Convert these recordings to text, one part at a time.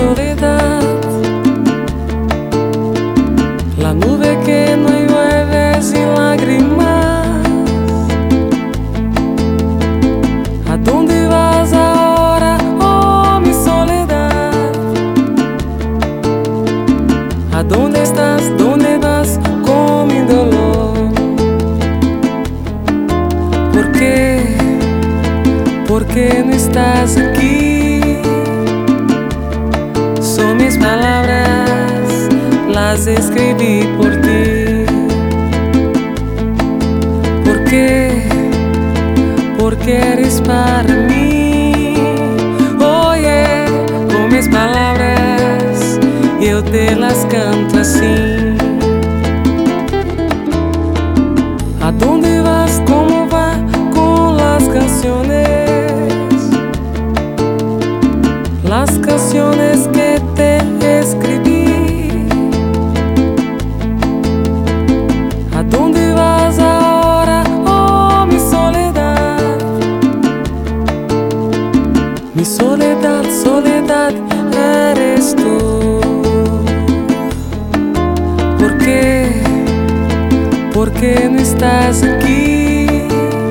soledad, la nube que no llueve sin lágrimas. ¿A dónde vas ahora, oh mi soledad? ¿A dónde estás? ¿Dónde vas con mi dolor? ¿Por qué? ¿Por qué no estás aquí? Son mis palabras, las escribí por ti. ¿Por qué? Porque eres para mí. Oye, con mis palabras yo te las canto así. ¿A dónde vas? ¿Cómo va con las canciones? Las canciones que te escribí. ¿A dónde vas ahora, oh mi soledad? Mi soledad, soledad, eres tú. ¿Por qué? ¿Por qué no estás aquí?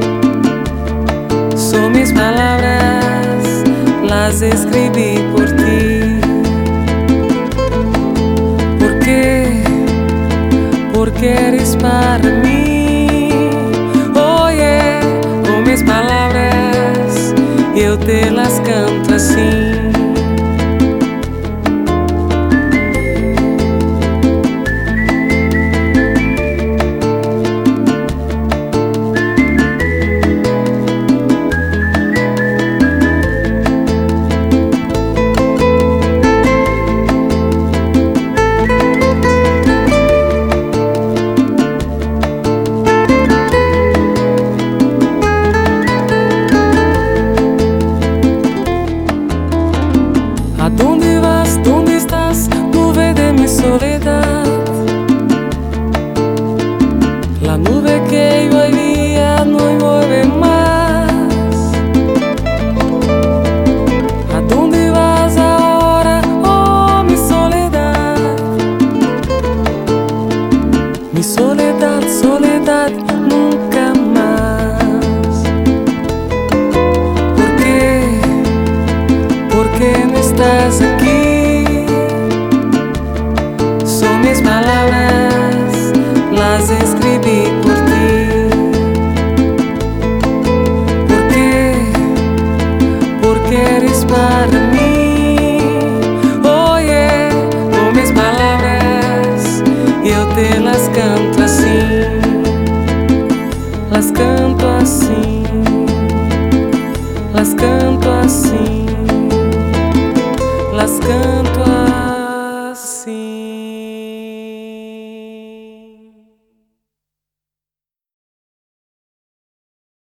Son mis palabras, las escribí por ti. ¿Por qué? Porque eres para mí. Oye, con mis palabras yo te las canto así. ¿A dónde vas? ¿Dónde estás? Nube de mi soledad, la nube que yo había no llueve más. ¿A dónde vas ahora, oh mi soledad? Mi soledad, soledad, nunca más. ¿Por qué? ¿Por qué no estás aquí? Son mis palabras, las escribí por ti. ¿Por qué? Porque eres para mí. Oye, con mis palabras yo te las canto así. Las canto así. Las canto así. Las canto